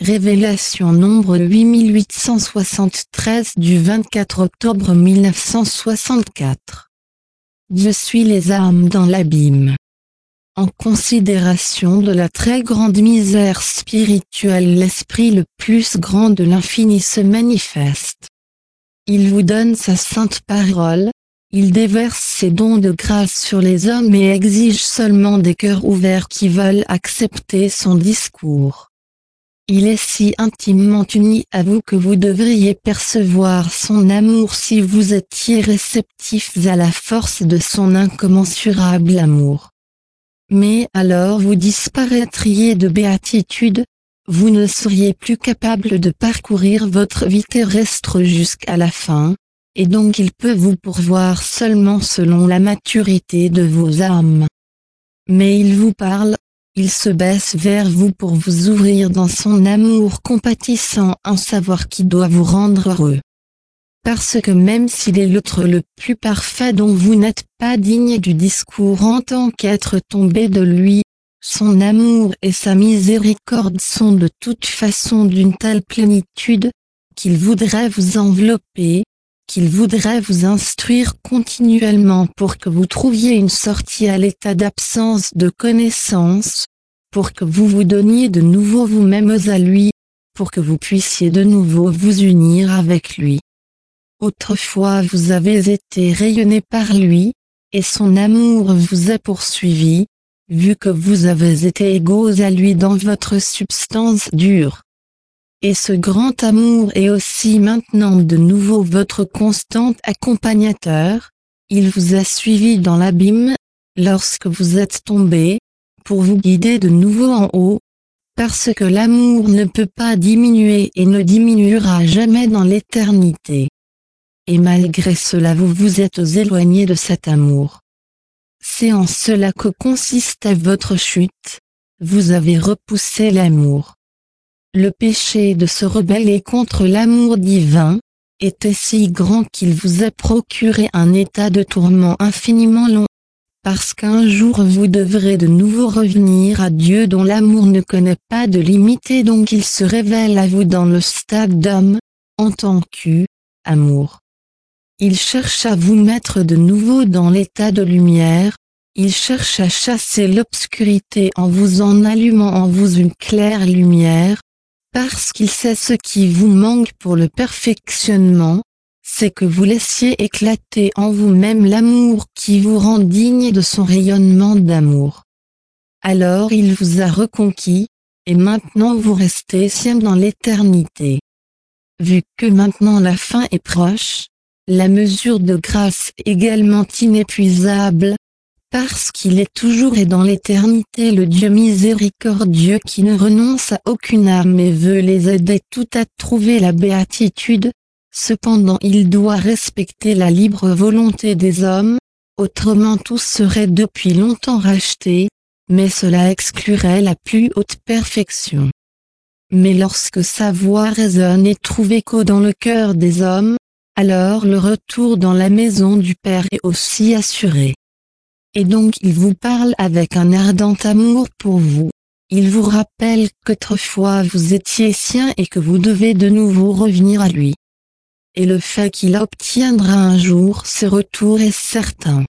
Révélation nombre 8873 du 24 octobre 1964. Je suis les âmes dans l'abîme. En considération de la très grande misère spirituelle, l'esprit le plus grand de l'infini se manifeste. Il vous donne sa sainte parole, il déverse ses dons de grâce sur les hommes et exige seulement des cœurs ouverts qui veulent accepter son discours. Il est si intimement uni à vous que vous devriez percevoir son amour si vous étiez réceptifs à la force de son incommensurable amour. Mais alors vous disparaîtriez de béatitude, vous ne seriez plus capable de parcourir votre vie terrestre jusqu'à la fin, et donc il peut vous pourvoir seulement selon la maturité de vos âmes. Mais il vous parle, il se baisse vers vous pour vous ouvrir dans son amour compatissant, un savoir qui doit vous rendre heureux. Parce que même s'il est l'autre le plus parfait dont vous n'êtes pas digne du discours en tant qu'être tombé de lui, son amour et sa miséricorde sont de toute façon d'une telle plénitude, qu'il voudrait vous envelopper, qu'il voudrait vous instruire continuellement pour que vous trouviez une sortie à l'état d'absence de connaissance, pour que vous vous donniez de nouveau vous-mêmes à lui, pour que vous puissiez de nouveau vous unir avec lui. Autrefois vous avez été rayonné par lui, et son amour vous a poursuivi, vu que vous avez été égaux à lui dans votre substance dure. Et ce grand amour est aussi maintenant de nouveau votre constant accompagnateur, il vous a suivi dans l'abîme, lorsque vous êtes tombé, pour vous guider de nouveau en haut, parce que l'amour ne peut pas diminuer et ne diminuera jamais dans l'éternité. Et malgré cela vous vous êtes éloigné de cet amour. C'est en cela que consiste votre chute, vous avez repoussé l'amour. Le péché de se rebeller contre l'amour divin, était si grand qu'il vous a procuré un état de tourment infiniment long, parce qu'un jour vous devrez de nouveau revenir à Dieu dont l'amour ne connaît pas de limite et donc il se révèle à vous dans le stade d'homme, en tant qu'amour. Il cherche à vous mettre de nouveau dans l'état de lumière, il cherche à chasser l'obscurité en vous en allumant en vous une claire lumière, parce qu'il sait ce qui vous manque pour le perfectionnement, c'est que vous laissiez éclater en vous-même l'amour qui vous rend digne de son rayonnement d'amour. Alors il vous a reconquis, et maintenant vous restez sien dans l'éternité. Vu que maintenant la fin est proche, la mesure de grâce est également inépuisable, parce qu'il est toujours et dans l'éternité le Dieu miséricordieux qui ne renonce à aucune âme et veut les aider toutes à trouver la béatitude, cependant il doit respecter la libre volonté des hommes, autrement tous seraient depuis longtemps rachetés, mais cela exclurait la plus haute perfection. Mais lorsque sa voix résonne et trouve écho dans le cœur des hommes, alors le retour dans la maison du Père est aussi assuré. Et donc il vous parle avec un ardent amour pour vous. Il vous rappelle qu'autrefois vous étiez sien et que vous devez de nouveau revenir à lui. Et le fait qu'il obtiendra un jour ce retour est certain.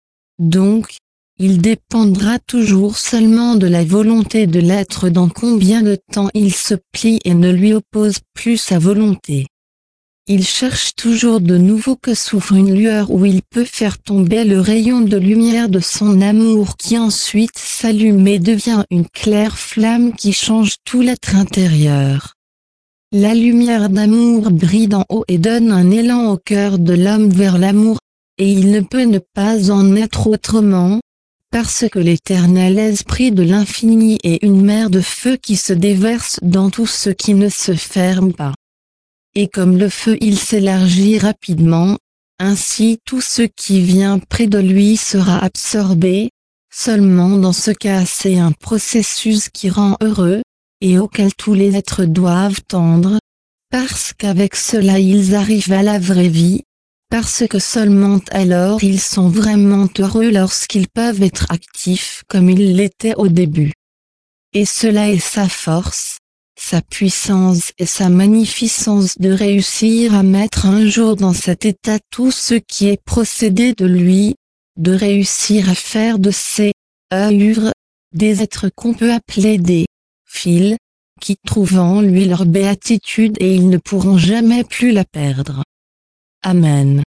Donc, il dépendra toujours seulement de la volonté de l'être dans combien de temps il se plie et ne lui oppose plus sa volonté. Il cherche toujours de nouveau que s'ouvre une lueur où il peut faire tomber le rayon de lumière de son amour qui ensuite s'allume et devient une claire flamme qui change tout l'être intérieur. La lumière d'amour brille d'en haut et donne un élan au cœur de l'homme vers l'amour, et il ne peut ne pas en être autrement, parce que l'éternel esprit de l'infini est une mer de feu qui se déverse dans tout ce qui ne se ferme pas. Et comme le feu il s'élargit rapidement, ainsi tout ce qui vient près de lui sera absorbé, seulement dans ce cas c'est un processus qui rend heureux, et auquel tous les êtres doivent tendre, parce qu'avec cela ils arrivent à la vraie vie, parce que seulement alors ils sont vraiment heureux lorsqu'ils peuvent être actifs comme ils l'étaient au début. Et cela est sa force, sa puissance et sa magnificence de réussir à mettre un jour dans cet état tout ce qui est procédé de lui, de réussir à faire de ces œuvres des êtres qu'on peut appeler des fils, qui trouvent en lui leur béatitude et ils ne pourront jamais plus la perdre. Amen.